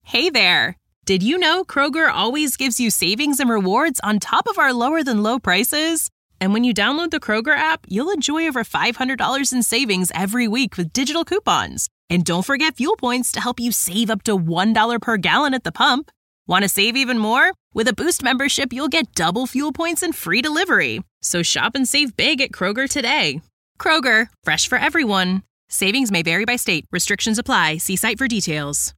Hey there! Did you know Kroger always gives you savings and rewards on top of our lower-than-low prices? And when you download the Kroger app, you'll enjoy over $500 in savings every week with digital coupons. And don't forget fuel points to help you save up to $1 per gallon at the pump. Want to save even more? With a Boost membership, you'll get double fuel points and free delivery. So shop and save big at Kroger today. Kroger, fresh for everyone. Savings may vary by state. Restrictions apply. See site for details.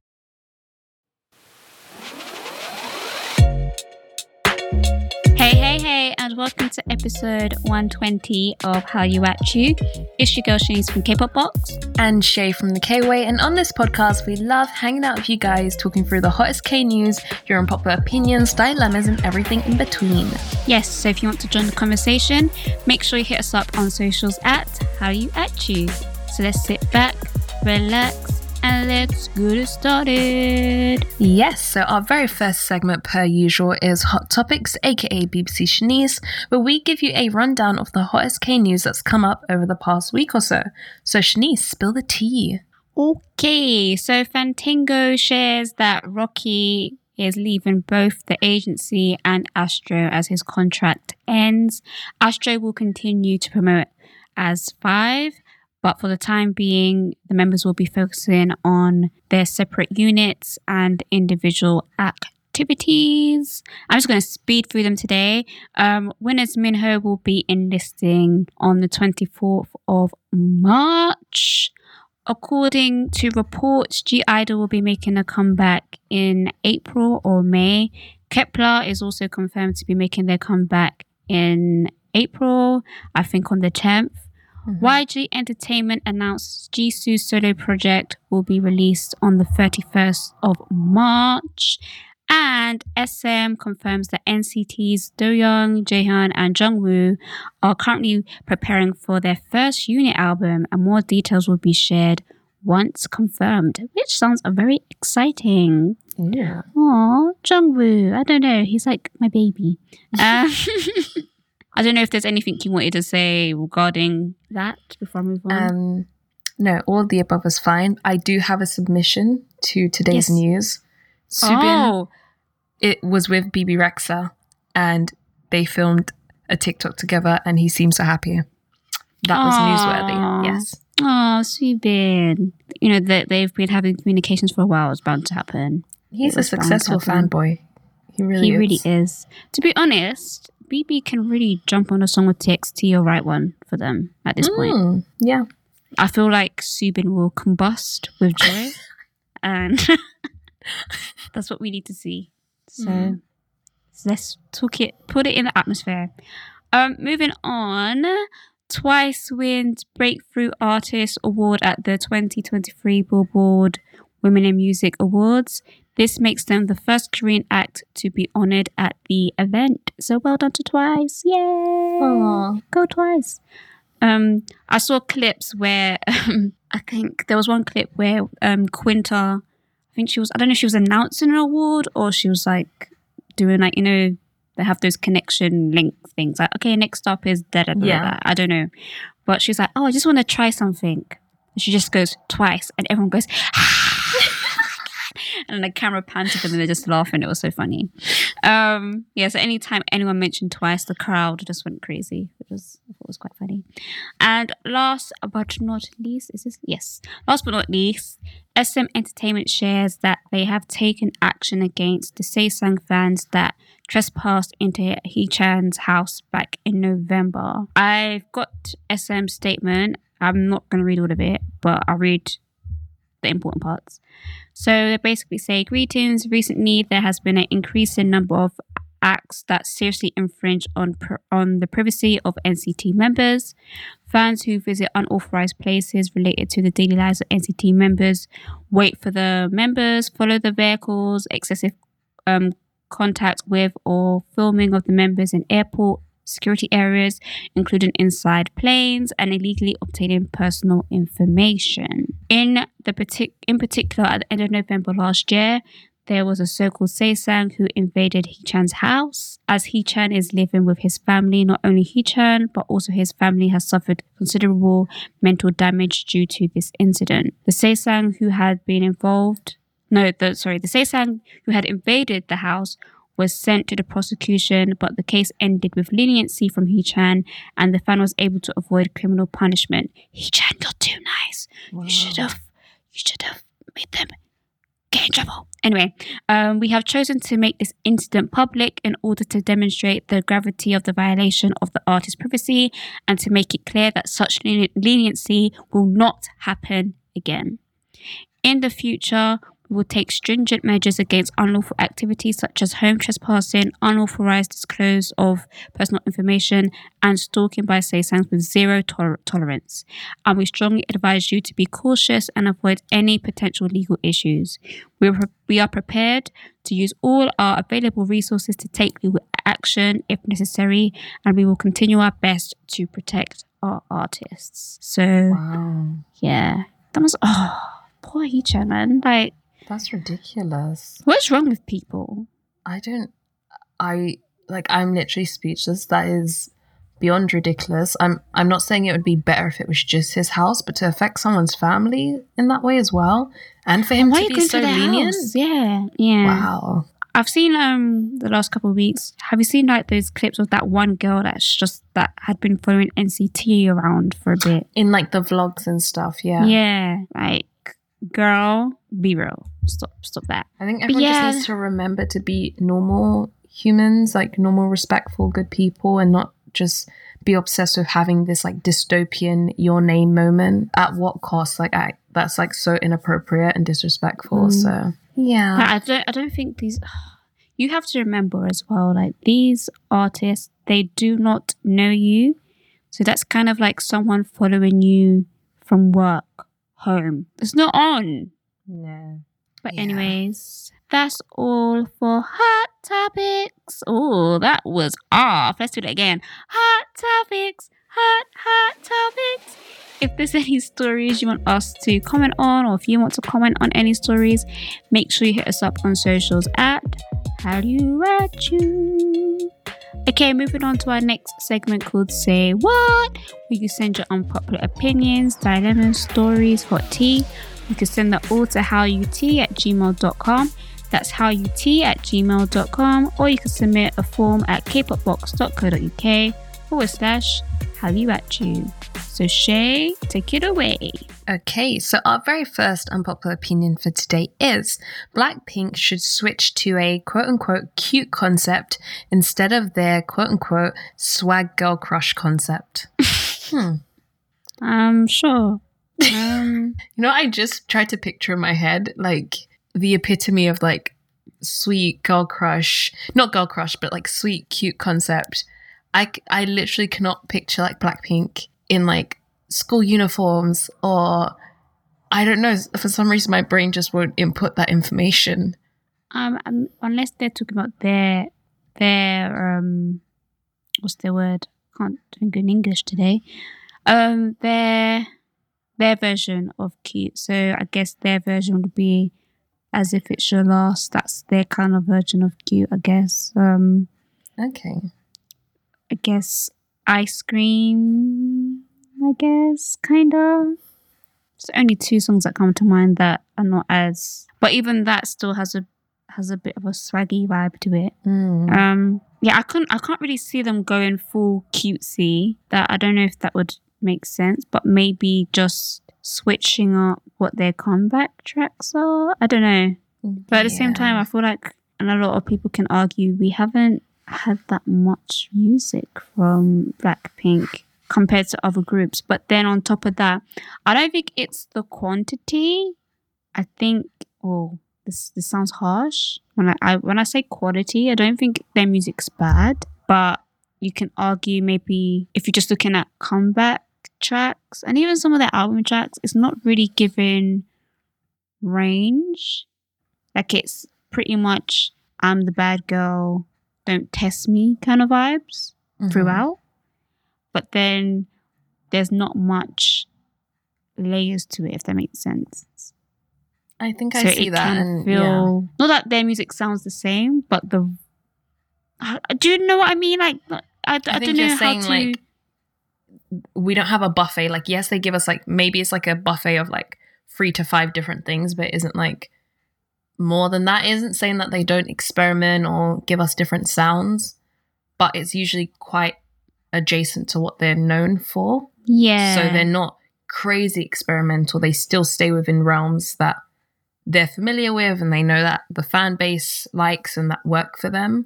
Hey, and welcome to episode 120 of Hallyu At You. It's your girl Shanice from K-Pop Box. And Shay from the K-Way, and on this podcast we love hanging out with you guys, talking through the hottest K-news, your unpopular opinions, dilemmas and everything in between. Yes, so if you want to join the conversation, make sure you hit us up on socials at Hallyu At You. So let's sit back, relax, and let's get started. Yes, so our very first segment per usual is Hot Topics, aka BBC Shanice, where we give you a rundown of the hottest K-news that's come up over the past week or so. So Shanice, spill the tea. Okay, so Fantango shares that Rocky is leaving both the agency and Astro as his contract ends. Astro will continue to promote as Five, but for the time being, the members will be focusing on their separate units and individual activities. I'm just going to speed through them today. Winners Minho will be enlisting on the 24th of March. According to reports, G-Idol will be making a comeback in April or May. Kepler is also confirmed to be making their comeback in April, I think on the 10th. YG Entertainment announced Jisoo's solo project will be released on the 31st of March. And SM confirms that NCT's Doyoung, Jaehyun and Jungwoo are currently preparing for their first unit album, and more details will be shared once confirmed, which sounds very exciting. Yeah. Aww, Jungwoo, I don't know, he's like my baby. I don't know if there's anything you wanted to say regarding that before I move on. No, all of the above is fine. I do have a submission to today's news. Subin, it was with BB Rexa, and they filmed a TikTok together, and he seems so happy. That was newsworthy. Yes. Oh, Subin. You know that they've been having communications for a while. It's bound to happen. He's a successful fanboy. He really is. To be honest, BB can really jump on a song with TXT or write one for them at this point. Yeah. I feel like Subin will combust with joy, and that's what we need to see. So let's talk it, put it in the atmosphere. Moving on, Twice wins Breakthrough Artist Award at the 2023 Billboard Women in Music Awards. This makes them the first Korean act to be honoured at the event. So well done to Twice. Yay! Aww. Go Twice. I saw clips where I think there was one clip where Quinta, I don't know if she was announcing an award or she was like doing like, you know, they have those connection link things. Like, okay, next up is da-da-da-da. I don't know. But she's like, oh, I just want to try something. And she just goes Twice and everyone goes, and then the camera panned to them and they're just laughing. It was so funny. So anytime anyone mentioned Twice, the crowd just went crazy, which I thought was quite funny. And last but not least, SM Entertainment shares that they have taken action against the Saesang fans that trespassed into Hee-chan's house back in November. I've got SM's statement. I'm not going to read all of it, but I'll read the important parts. So they basically say, greetings. Recently, there has been an increasing number of acts that seriously infringe on the privacy of NCT members. Fans who visit unauthorized places related to the daily lives of NCT members, wait for the members, follow the vehicles, excessive contact with or filming of the members in airport security areas, including inside planes, and illegally obtaining personal information. In particular, at the end of November last year, there was a so-called Saesang who invaded Hee-chan's house. As Hee-chan is living with his family, not only Hee-chan, but also his family has suffered considerable mental damage due to this incident. The Saesang who had been involved The Sae-sang who had invaded the house was sent to the prosecution, but the case ended with leniency from Hee-chan, and the fan was able to avoid criminal punishment. Hee-chan, you're too nice. Wow. You should have made them get in trouble. Anyway, we have chosen to make this incident public in order to demonstrate the gravity of the violation of the artist's privacy and to make it clear that such leniency will not happen again. In the future, we will take stringent measures against unlawful activities such as home trespassing, unauthorized disclosure of personal information, and stalking by Sae-sangs with zero tolerance. And we advise you to be cautious and avoid any potential legal issues. We are prepared to use all our available resources to take legal action if necessary, and we will continue our best to protect our artists. So, yeah, that was poor Hee-chan, man. Like, that's ridiculous. What's wrong with people? I'm literally speechless. That is beyond ridiculous. I'm not saying it would be better if it was just his house, but to affect someone's family in that way as well, and for him to be so lenient. Yeah. Wow. I've seen the last couple of weeks. Have you seen like those clips of that one girl that had been following NCT around for a bit in like the vlogs and stuff? Yeah. Yeah, like, girl, be real. Stop that. I think everyone just needs to remember to be normal humans, like normal, respectful, good people, and not just be obsessed with having this like dystopian your name moment. At what cost? Like, that's like so inappropriate and disrespectful. So yeah, I don't think these. You have to remember as well, like, these artists, they do not know you, so that's kind of like someone following you from work home. It's not on. No. But anyways, that's all for Hot Topics. Oh, that was off. Let's do it again. Hot Topics. Hot Topics. If there's any stories you want us to comment on, or if you want to comment on any stories, make sure you hit us up on socials at HallYouAtYou. Okay, moving on to our next segment called Say What, where you send your unpopular opinions, dilemmas, stories, hot tea. You can send that all to howut@gmail.com. That's howut@gmail.com, or you can submit a form at kpopbox.co.uk/howYouAtYou. So Shay, take it away. Okay, so our very first unpopular opinion for today is Blackpink should switch to a quote-unquote cute concept instead of their quote-unquote swag girl crush concept. Sure. I just tried to picture in my head like the epitome of like sweet girl crush, not girl crush, but like sweet cute concept. I literally cannot picture like Blackpink in like school uniforms, or I don't know, for some reason my brain just won't input that information. Unless they're talking about their what's their word? Can't think in English today. Their version of cute. So I guess their version would be As If It Should Last. That's their kind of version of cute, I guess. Okay. I guess Ice Cream, I guess, kind of. There's only 2 songs that come to mind that are not as... But even that still has a bit of a swaggy vibe to it. Yeah, I can't really see them going full cutesy. That I don't know if that would make sense, but maybe just switching up what their comeback tracks are. I don't know. But at the same time, I feel like, and a lot of people can argue, we haven't had that much music from Blackpink compared to other groups. But then on top of that, I don't think it's the quantity. I think, this sounds harsh. When I say quality, I don't think their music's bad, but you can argue maybe if you're just looking at comeback tracks and even some of their album tracks, it's not really giving range. Like, it's pretty much I'm the bad girl, don't test me kind of vibes throughout. But then there's not much layers to it, if that makes sense. I think I see that. And feel, not that their music sounds the same, but do you know what I mean? Like, I don't know how to... Like, we don't have a buffet. Like, yes, they give us like, maybe it's like a buffet of like 3 to 5 different things, but it isn't like more than that. It isn't saying that they don't experiment or give us different sounds, but it's usually quite adjacent to what they're known for. Yeah. So they're not crazy experimental. They still stay within realms that they're familiar with and they know that the fan base likes and that work for them.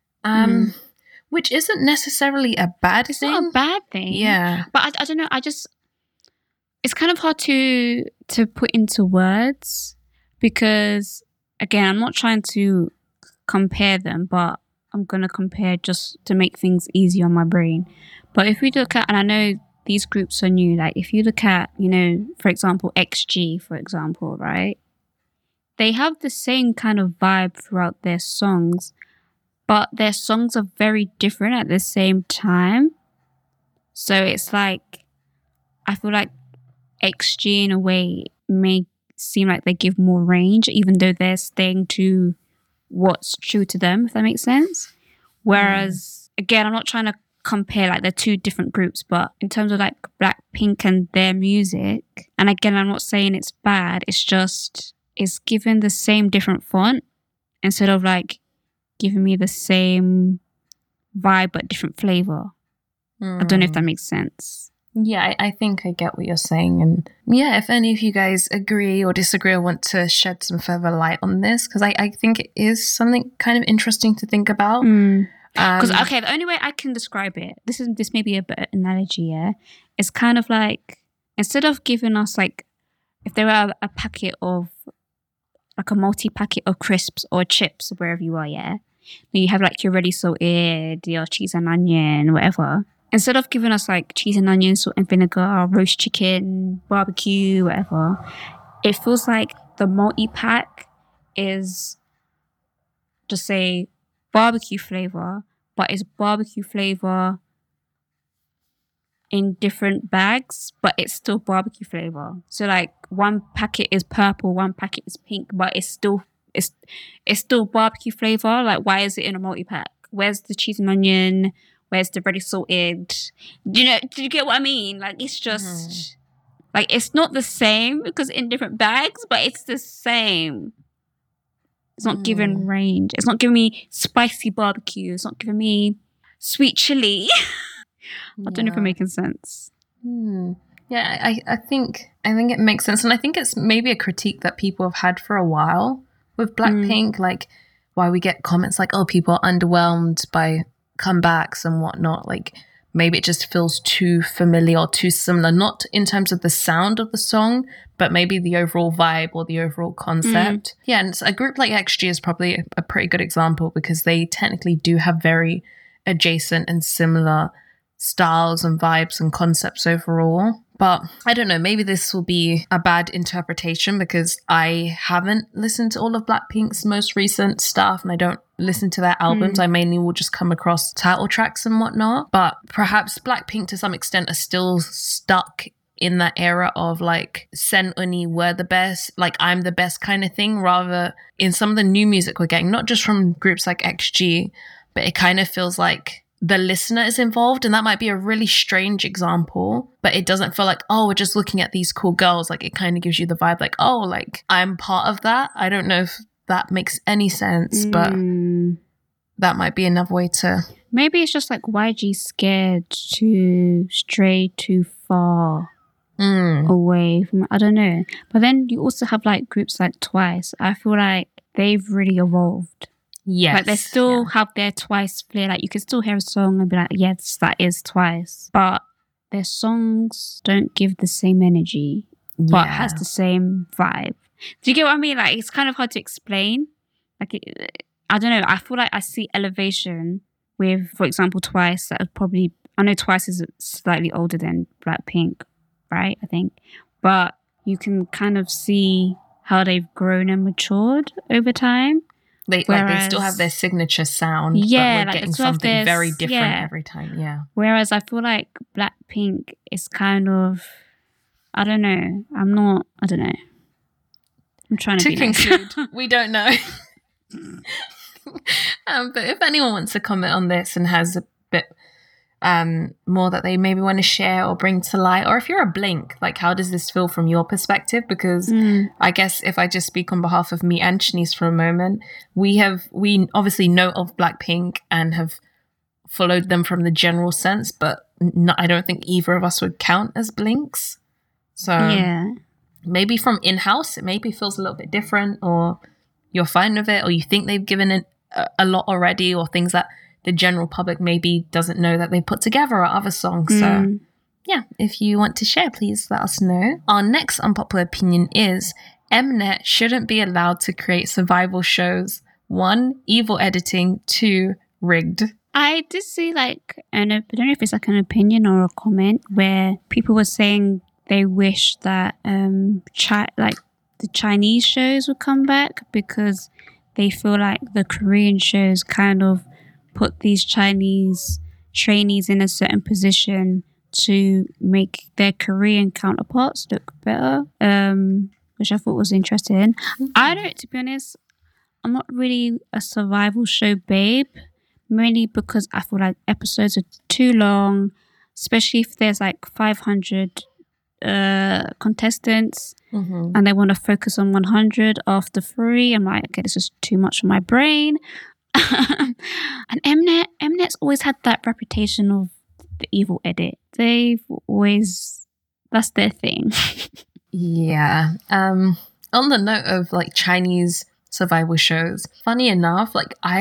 Which isn't necessarily a bad thing. It's not a bad thing. Yeah. But I don't know. It's kind of hard to put into words because, again, I'm not trying to compare them, but I'm going to compare just to make things easier on my brain. But if we look at, and I know these groups are new, like if you look at, for example, XG, for example, right? They have the same kind of vibe throughout their songs, but their songs are very different at the same time. So it's like, I feel like XG in a way may seem like they give more range, even though they're staying to what's true to them, if that makes sense. Whereas, again, I'm not trying to compare like the two different groups, but in terms of like Blackpink and their music, and again, I'm not saying it's bad, it's just, it's given the same different font instead of like giving me the same vibe but different flavor. I don't know if that makes sense. Yeah, I think I get what you're saying. And yeah, if any of you guys agree or disagree or want to shed some further light on this, because I think it is something kind of interesting to think about. Because, the only way I can describe it, this may be a better analogy, yeah? It's kind of like, instead of giving us like, if there were a packet of, like a multi-packet of crisps or chips, wherever you are, yeah? Then you have like your ready salted, your cheese and onion, whatever. Instead of giving us like cheese and onion, salt and vinegar, roast chicken, barbecue, whatever, it feels like the multi-pack is just say barbecue flavor, but it's barbecue flavor in different bags, but it's still barbecue flavor. So like one packet is purple, one packet is pink, but it's still barbecue flavor. Like, why is it in a multi-pack? Where's the cheese and onion? Where's the ready salted? Do you get what I mean? Like, it's just like, it's not the same because in different bags, but it's the same. It's not giving range. It's not giving me spicy barbecue. It's not giving me sweet chili. I don't know if I'm making sense. Yeah, I think it makes sense. And I think it's maybe a critique that people have had for a while with Blackpink, like why we get comments like, oh, people are underwhelmed by comebacks and whatnot. Like maybe it just feels too familiar or too similar, not in terms of the sound of the song, but maybe the overall vibe or the overall concept. Yeah, and a group like XG is probably a pretty good example because they technically do have very adjacent and similar styles and vibes and concepts overall. But I don't know, maybe this will be a bad interpretation because I haven't listened to all of Blackpink's most recent stuff and I don't listen to their albums. I mainly will just come across title tracks and whatnot. But perhaps Blackpink to some extent are still stuck in that era of like Sen Uni were the best, like I'm the best kind of thing, rather in some of the new music we're getting, not just from groups like XG, but it kind of feels like the listener is involved, and that might be a really strange example, but it doesn't feel like, oh, we're just looking at these cool girls. Like it kind of gives you the vibe like, oh, like I'm part of that. I don't know if that makes any sense, but that might be another way to... Maybe it's just like YG scared to stray too far away from, I don't know. But then you also have like groups like Twice. I feel like they've really evolved. Yes. Like they still have their Twice flair. Like you can still hear a song and be like, yes, that is Twice. But their songs don't give the same energy, but has the same vibe. Do you get what I mean? Like it's kind of hard to explain. Like I don't know. I feel like I see elevation with, for example, Twice. That was probably, I know Twice is slightly older than Blackpink, right? I think. But you can kind of see how they've grown and matured over time. They still have their signature sound, but we're getting something very different every time. Yeah. Whereas I feel like Blackpink is kind of, I don't know. I'm trying to be conclude. We don't know. But if anyone wants to comment on this and has a bit more that they maybe want to share or bring to light? Or if you're a Blink, like how does this feel from your perspective? Because I guess if I just speak on behalf of me and Shanice for a moment, we obviously know of Blackpink and have followed them from the general sense, but I don't think either of us would count as Blinks. So maybe from in-house, it maybe feels a little bit different, or you're fine with it, or you think they've given it a lot already, or things that the general public maybe doesn't know that they put together or other songs. So yeah, if you want to share, please let us know. Our next unpopular opinion is Mnet shouldn't be allowed to create survival shows. 1, evil editing. 2, rigged. I did see I don't know if it's like an opinion or a comment where people were saying they wish that the Chinese shows would come back because they feel like the Korean shows kind of put these Chinese trainees in a certain position to make their Korean counterparts look better, which I thought was interesting. To be honest, I'm not really a survival show babe, mainly because I feel like episodes are too long, especially if there's 500 contestants and they want to focus on 100 after 3. I'm like, okay, this is too much for my brain. And Mnet's always had that reputation of the evil edit. That's their thing. Yeah. On the note of Chinese survival shows, funny enough,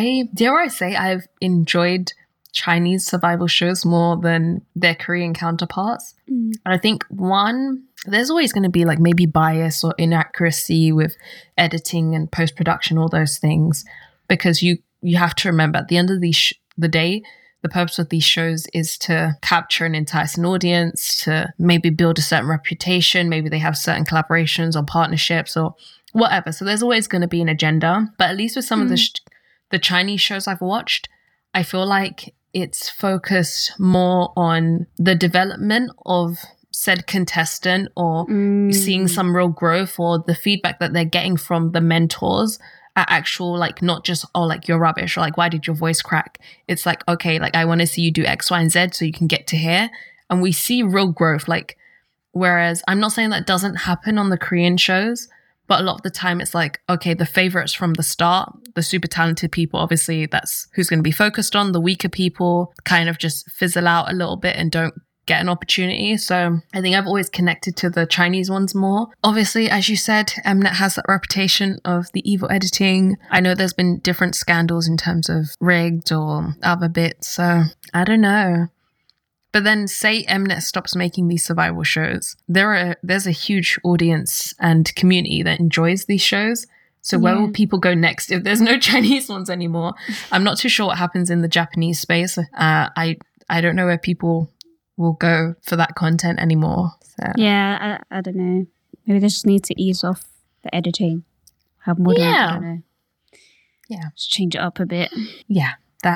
I've enjoyed Chinese survival shows more than their Korean counterparts. And I think there's always going to be maybe bias or inaccuracy with editing and post-production, all those things, because you have to remember at the end of the day, the purpose of these shows is to capture and entice an audience, to maybe build a certain reputation. Maybe they have certain collaborations or partnerships or whatever. So there's always going to be an agenda. But at least with some of the Chinese shows I've watched, I feel like it's focused more on the development of said contestant, or seeing some real growth, or the feedback that they're getting from the mentors. Actual not just you're rubbish, or why did your voice crack. It's okay, I want to see you do X, Y, and Z so you can get to here, and we see real growth. Whereas I'm not saying that doesn't happen on the Korean shows, but a lot of the time it's okay, the favorites from the start, the super talented people, obviously that's who's going to be focused on. The weaker people kind of just fizzle out a little bit and don't get an opportunity. So I think I've always connected to the Chinese ones more. Obviously, as you said, Mnet has that reputation of the evil editing. I know there's been different scandals in terms of rigged or other bits, so I don't know. But then say Mnet stops making these survival shows, there's a huge audience and community that enjoys these shows. So where will people go next if there's no Chinese ones anymore? I'm not too sure what happens in the Japanese space. I don't know where people will go for that content anymore. So. Yeah, I don't know. Maybe they just need to ease off the editing. Have more. I don't know. Yeah, just change it up a bit. Yeah,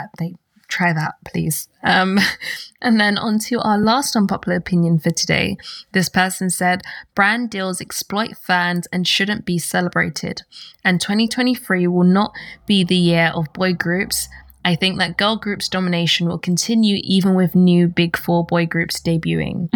try that, please. And then on to our last unpopular opinion for today. This person said, brand deals exploit fans and shouldn't be celebrated. And 2023 will not be the year of boy groups. I think that girl groups domination will continue even with new big 4 boy groups debuting.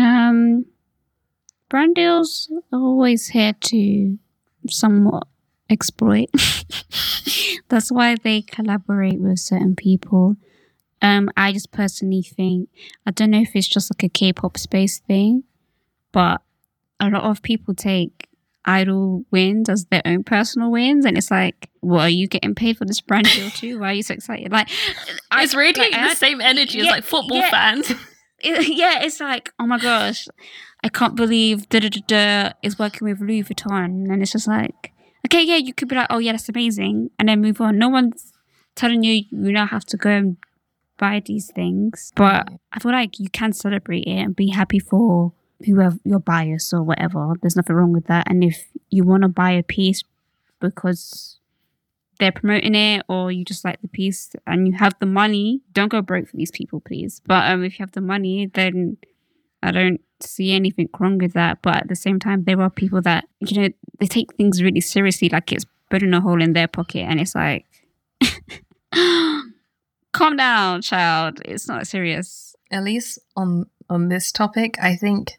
Brand deals are always here to somewhat exploit. That's why they collaborate with certain people. I just personally think, I don't know if it's just a K-pop space thing, but a lot of people take idol wins as their own personal wins, and it's well, are you getting paid for this brand deal too? Why are you so excited? It's radiating the same energy as football fans. It's oh my gosh, I can't believe is working with Louis Vuitton, and it's just okay, yeah, you could be oh yeah, that's amazing, and then move on. No one's telling you now have to go and buy these things, but I feel you can celebrate it and be happy for whoever your bias or whatever. There's nothing wrong with that. And if you want to buy a piece because they're promoting it, or you just like the piece and you have the money, don't go broke for these people, please. But if you have the money, then I don't see anything wrong with that. But at the same time, there are people that they take things really seriously, it's putting a hole in their pocket, and it's calm down, child. It's not serious. at least on this topic, I think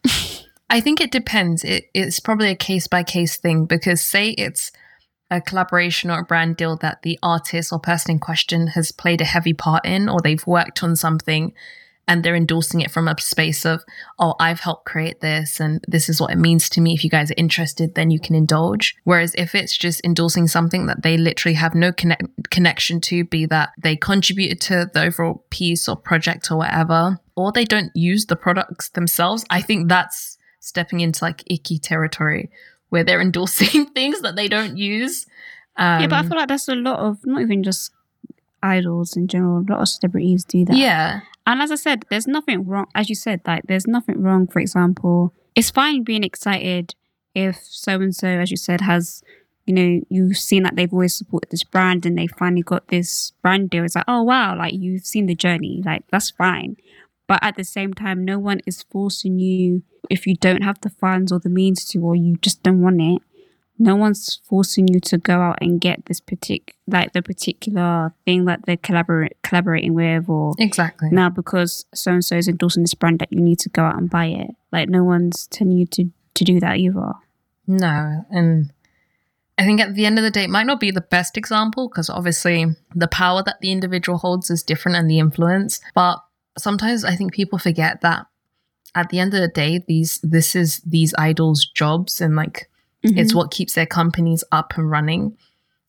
it depends. It's probably a case by case thing, because say it's a collaboration or a brand deal that the artist or person in question has played a heavy part in, or they've worked on something and they're endorsing it from a space of, oh, I've helped create this and this is what it means to me. If you guys are interested, then you can indulge. Whereas if it's just endorsing something that they literally have no connection to, be that they contributed to the overall piece or project or whatever, or they don't use the products themselves, I think that's stepping into like icky territory where they're endorsing things that they don't use. Yeah, but I feel like that's a lot of, not even just idols in general, a lot of celebrities do that. Yeah. And as I said, there's nothing wrong, as you said, like there's nothing wrong, for example, it's fine being excited if so-and-so, as you said, has, you know, you've seen that they've always supported this brand and they finally got this brand deal. It's like, oh wow, like you've seen the journey, like that's fine. But at the same time, no one is forcing you, if you don't have the funds or the means to, or you just don't want it, no one's forcing you to go out and get this the particular thing that they're collaborating with, or exactly now because so-and-so is endorsing this brand that you need to go out and buy it. Like no one's telling you to do that either. No, and I think at the end of the day, it might not be the best example because obviously the power that the individual holds is different and the influence, but sometimes I think people forget that at the end of the day, this is these idols' jobs, and like it's what keeps their companies up and running.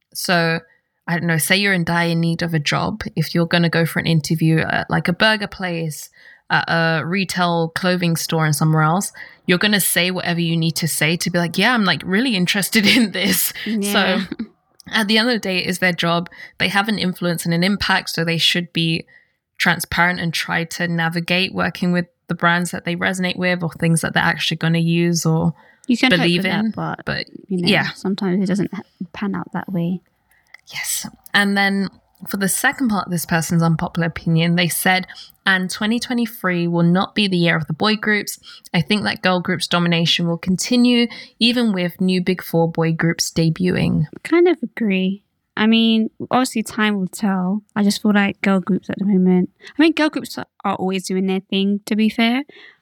So I don't know, say you're in dire need of a job. If you're going to go for an interview at like a burger place, at a retail clothing store and somewhere else, you're going to say whatever you need to say to be like, yeah, I'm like really interested in this. Yeah. So at the end of the day, it is their job. They have an influence and an impact, so they should be transparent and try to navigate working with the brands that they resonate with or things that they're actually going to use or you can believe hope in. That, but you know, yeah, sometimes it doesn't pan out that way. Yes. And then for the second part of this person's unpopular opinion, they said, and 2023 will not be the year of the boy groups. I think that girl groups domination will continue even with new big four boy groups debuting. Kind of agree. I mean, obviously time will tell. I just feel like girl groups at the moment, I mean, girl groups are always doing their thing, to be fair.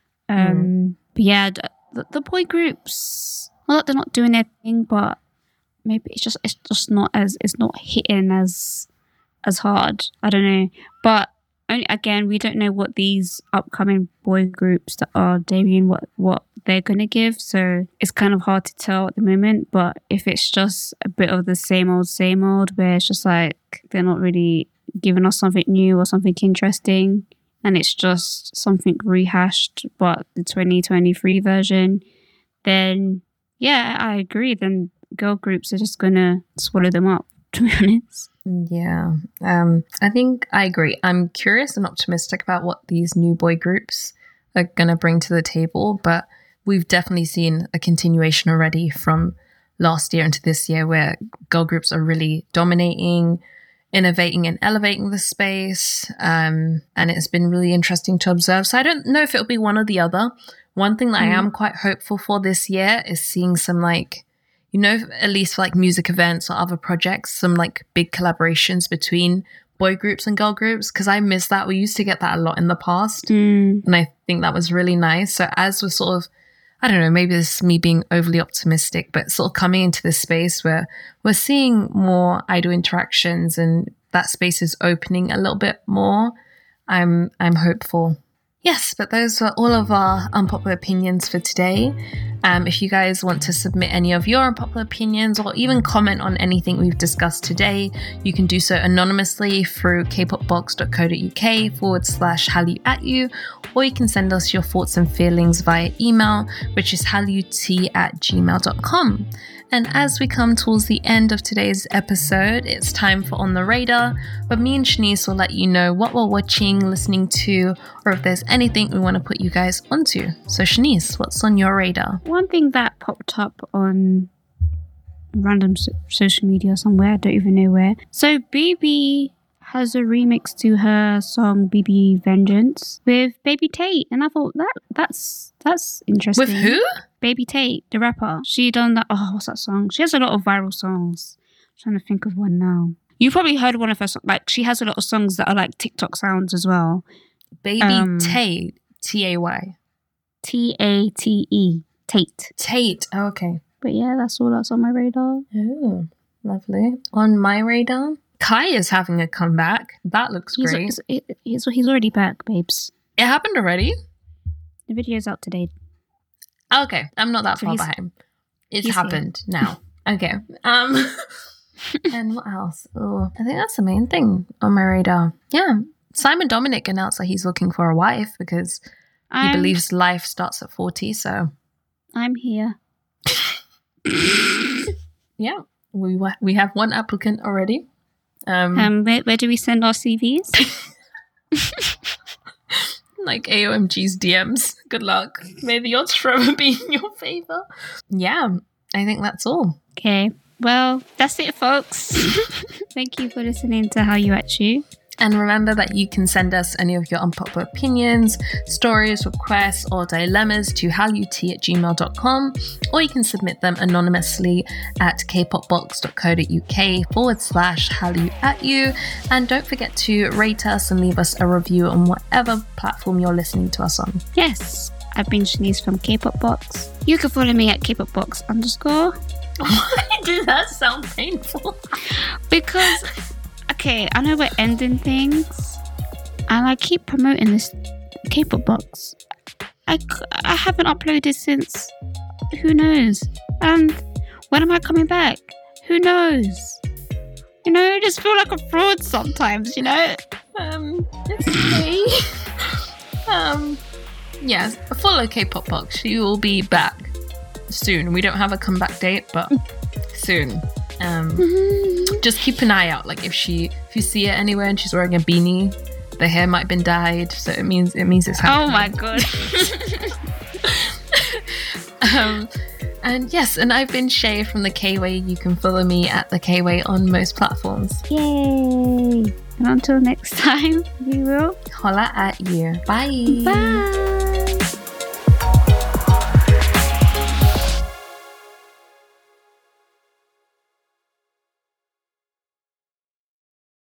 But yeah, the boy groups, well, they're not doing their thing, but maybe it's just not hitting as hard. I don't know. But again, we don't know what these upcoming boy groups that are debuting, what they're going to give. So it's kind of hard to tell at the moment. But if it's just a bit of the same old, where it's just like they're not really giving us something new or something interesting, and it's just something rehashed, but the 2023 version, then yeah, I agree. Then girl groups are just going to swallow them up, to be honest. Yeah, I think I agree. I'm curious and optimistic about what these new boy groups are going to bring to the table, but we've definitely seen a continuation already from last year into this year where girl groups are really dominating, innovating and elevating the space, and it's been really interesting to observe. So I don't know if it'll be one or the other. One thing that I am quite hopeful for this year is seeing some like, you know, at least for like music events or other projects, some like big collaborations between boy groups and girl groups, because I miss that. We used to get that a lot in the past, and I think that was really nice. So as we're sort of, I don't know, maybe this is me being overly optimistic, but sort of coming into this space where we're seeing more idol interactions and that space is opening a little bit more, I'm hopeful. Yes, but those were all of our unpopular opinions for today. If you guys want to submit any of your unpopular opinions or even comment on anything we've discussed today, you can do so anonymously through kpopbox.co.uk/hallyu@you, or you can send us your thoughts and feelings via email, which is hallut@gmail.com. And as we come towards the end of today's episode, it's time for On the Radar, where me and Shanice will let you know what we're watching, listening to, or if there's anything we want to put you guys onto. So Shanice, what's on your radar? One thing that popped up on random social media somewhere, I don't even know where. So BB has a remix to her song BB Vengeance with Baby Tate, and I thought that's interesting. With who? Baby Tate, the rapper. She done that. Oh, what's that song? She has a lot of viral songs. I'm trying to think of one now. You probably heard one of her songs. Like, she has a lot of songs that are like TikTok sounds as well. Baby Tate. T-A-Y. T-A-T-E. Tate. Tate. Oh, okay. But yeah, that's all that's on my radar. Oh, lovely. On my radar, Kai is having a comeback. That looks great. He's already back, babes. It happened already? The video's out today. Okay, I'm not that far behind. It's happened now. Okay. And what else? Oh, I think that's the main thing on my radar. Yeah. Simon Dominic announced that he's looking for a wife because he believes life starts at 40, so. I'm here. Yeah. We have one applicant already. Where do we send our CVs? Like AOMG's DMs. Good luck. May the odds forever be in your favor. Yeah, I think that's all. Okay. Well, that's it, folks. Thank you for listening to How You At You. And remember that you can send us any of your unpopular opinions, stories, requests, or dilemmas to howut@gmail.com, or you can submit them anonymously at kpopbox.co.uk/howyoutatu. And don't forget to rate us and leave us a review on whatever platform you're listening to us on. Yes, I've been Shanice from K-Pop Box. You can follow me at kpopbox_. Why did that sound painful? Because... okay, I know we're ending things, and I keep promoting this K-Pop Box. I haven't uploaded since, who knows? And when am I coming back? Who knows? You know, I just feel like a fraud sometimes, you know? It's okay. Yes, follow K-Pop Box. She will be back soon. We don't have a comeback date, but soon. Just keep an eye out. Like if you see her anywhere and she's wearing a beanie, the hair might have been dyed, so it means it's happening. Oh my god. And yes, and I've been Shay from the K-Way. You can follow me at the K-Way on most platforms. Yay! And until next time, we will holla at you. Bye. Bye.